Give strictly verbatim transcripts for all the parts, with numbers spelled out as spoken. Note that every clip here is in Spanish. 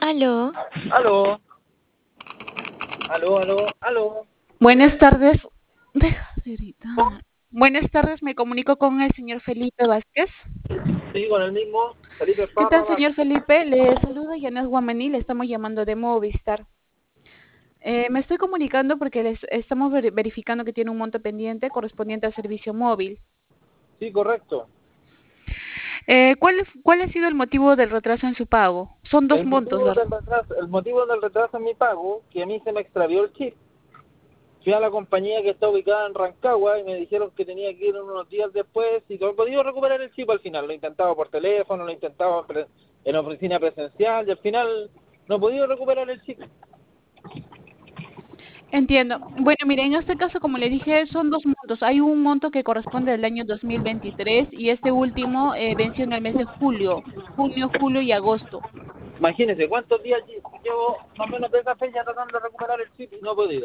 Aló. Aló, aló, aló, aló. Buenas tardes. Deja de gritar. Buenas tardes, me comunico con el señor Felipe Vázquez. Sí, con el mismo, Felipe ¿Qué Parra tal, Vázquez. señor Felipe? Le saluda Yanes Guamaní, le estamos llamando de Movistar. Eh, me estoy comunicando porque les estamos ver- verificando que tiene un monto pendiente correspondiente al servicio móvil. Sí, correcto. Eh, ¿cuál, ¿Cuál ha sido el motivo del retraso en su pago? Son dos El montos, motivo ¿verdad? del retraso, el motivo del retraso en mi pago, que a mí se me extravió el chip. Fui a la compañía que está ubicada en Rancagua y me dijeron que tenía que ir unos días después y no he podido recuperar el chip al final. Lo he intentado por teléfono, lo he intentado pre- en oficina presencial y al final no he podido recuperar el chip. Entiendo. Bueno, mire, en este caso, como le dije, son dos montos. Hay un monto que corresponde al año dos mil veintitrés y este último eh, venció en el mes de julio, junio, julio y agosto. Imagínense cuántos días lle- llevo más o menos de esa fecha tratando de recuperar el chip y no he podido.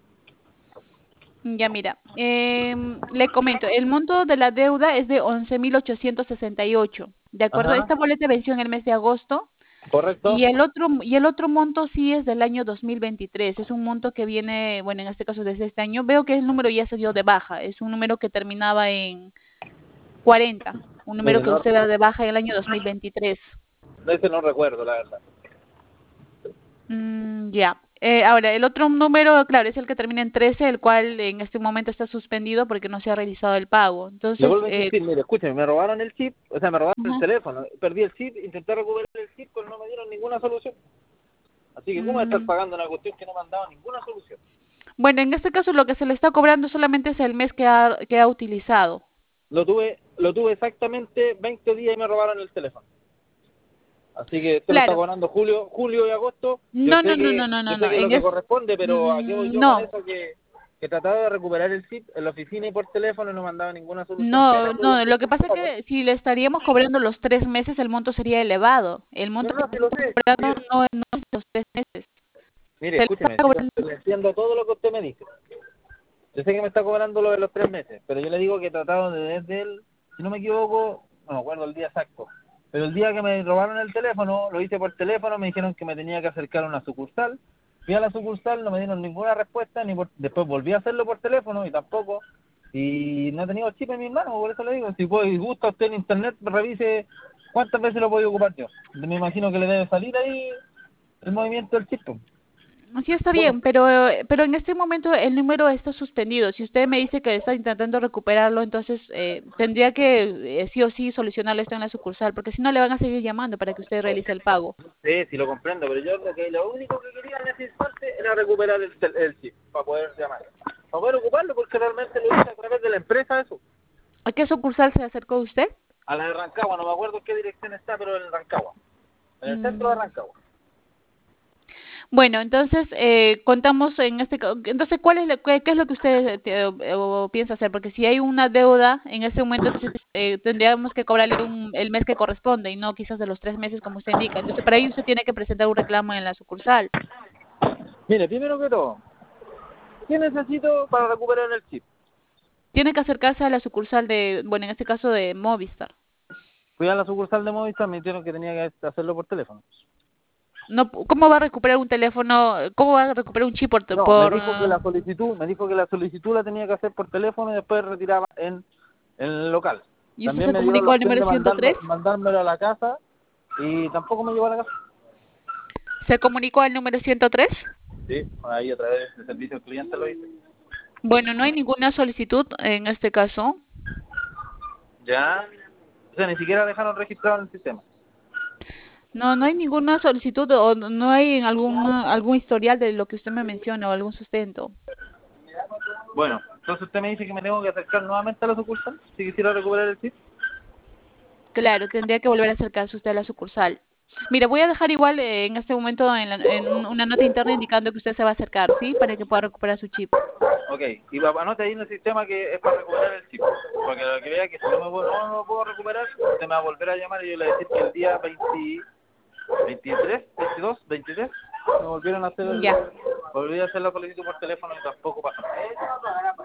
Ya mira, em, le comento, el monto de la deuda es de once mil ochocientos sesenta y ocho, ¿de acuerdo? Ajá, Esta boleta venció en el mes de agosto correcto. y el otro y el otro monto sí es del año dos mil veintitrés. Es un monto que viene, bueno, en este caso desde este año. Veo que el número ya se dio de baja, es un número que terminaba en cuarenta, un número Mire, que no, usted da de baja en el año dos mil veintitrés. ese no recuerdo, la verdad. Mm, ya. Eh, ahora, el otro número, claro, es el que termina en trece, el cual en este momento está suspendido porque no se ha realizado el pago. Le Entonces, vuelvo a eh, insistir, mire, escúcheme, me robaron el chip, o sea, me robaron el ajá. teléfono, perdí el chip, intenté recuperar el chip, pero no me dieron ninguna solución. Así que, ¿cómo voy a estar Mm, pagando una cuestión que no me han dado ninguna solución? bueno, en este caso lo que se le está cobrando solamente es el mes que ha, que ha utilizado. Lo tuve, lo tuve exactamente veinte días y me robaron el teléfono. Así que esto lo está Claro. cobrando julio, julio y agosto. Yo No, no, sé no, no, que, no, yo no, sé no. que es lo En que es, corresponde, pero ¿a qué voy mm, yo con no, eso? Que, que trataba de recuperar el chip en la oficina y por teléfono y no me han dado ninguna solución. Fui a no, la no. solución Lo que por pasa es teléfono. que si le estaríamos cobrando los tres meses, el monto sería elevado. El No, monto que no, sí se lo está sé. cobrando Sí. no, no es de los tres meses. Mire, Se le está escúcheme, sí, cobrando. le entiendo todo lo que usted me dice. Yo sé que me está cobrando lo de los tres meses, pero yo le digo que he tratado de desde el, si no me equivoco, no me acuerdo el día exacto, pero el día que me robaron el teléfono, lo hice por teléfono, me dijeron que me tenía que acercar a una sucursal, fui a la sucursal, no me dieron ninguna respuesta, ni por, después volví a hacerlo por teléfono y tampoco, y no he tenido chip en mis manos, por eso le digo, si puede, gusta usted en internet, revise cuántas veces lo he podido ocupar yo. Me imagino que le debe salir ahí el movimiento del chip. Sí, está Bueno, bien, pero, pero en este momento el número está suspendido. Si usted me dice que está intentando recuperarlo, entonces eh, tendría que eh, sí o sí solucionarlo esto en la sucursal, porque si no le van a seguir llamando para que usted realice el pago. sí, sí lo comprendo, pero yo lo que lo único que quería en ese instante era recuperar el, tel- el chip para poder llamar, para poder ocuparlo porque realmente lo hice a través de la empresa eso, ¿A qué sucursal se acercó usted? a la de Rancagua, no me acuerdo en qué dirección está, pero en Rancagua, en el centro de Mm, Rancagua. bueno, entonces eh, contamos en este ca- entonces ¿cuál es lo, qué, qué es lo que usted eh, o- o piensa hacer? Porque si hay una deuda en ese momento, entonces eh, tendríamos que cobrarle un, el mes que corresponde y no quizás de los tres meses como usted indica. Entonces para ello usted tiene que presentar un reclamo en la sucursal. Mire, primero que todo, ¿qué necesito para recuperar el chip? Tiene que acercarse a la sucursal de, bueno, en este caso de Movistar. Fui a la sucursal de Movistar, me dijeron que tenía que hacerlo por teléfono. No, ¿cómo va a recuperar un teléfono? ¿Cómo va a recuperar un chip por, No, me por dijo que ah, la solicitud, me dijo que la solicitud la tenía que hacer por teléfono y después retiraba en, en el local. y usted También se me dieron la comunicó al opción número de ciento mandarme, tres? mandármelo a la casa y tampoco me llevó a la casa. ¿Se comunicó al número ciento tres? Sí, ahí a través de servicio al cliente lo hice. Bueno, no hay ninguna solicitud en este caso. Ya, o sea, ni siquiera dejaron registrado en el sistema. No, no hay ninguna solicitud o no no hay algún algún historial de lo que usted me menciona o algún sustento. Bueno, entonces usted me dice que me tengo que acercar nuevamente a la sucursal si quisiera recuperar el chip. Claro, tendría que volver a acercarse usted a la sucursal. Mira, voy a dejar igual eh, en este momento en, la- en un- una nota interna indicando que usted se va a acercar, ¿sí? Para que pueda recuperar su chip. Ok, y va- anote ahí en el sistema que es para recuperar el chip. Porque lo que vea que si no, me puedo, no, no lo puedo recuperar, usted me va a volver a llamar y yo le voy a decir que el día veinte, veintitrés, veintidós, veintitrés me volvieron a hacer el, Ya. volví a hacer la solicitud por teléfono y tampoco pasó.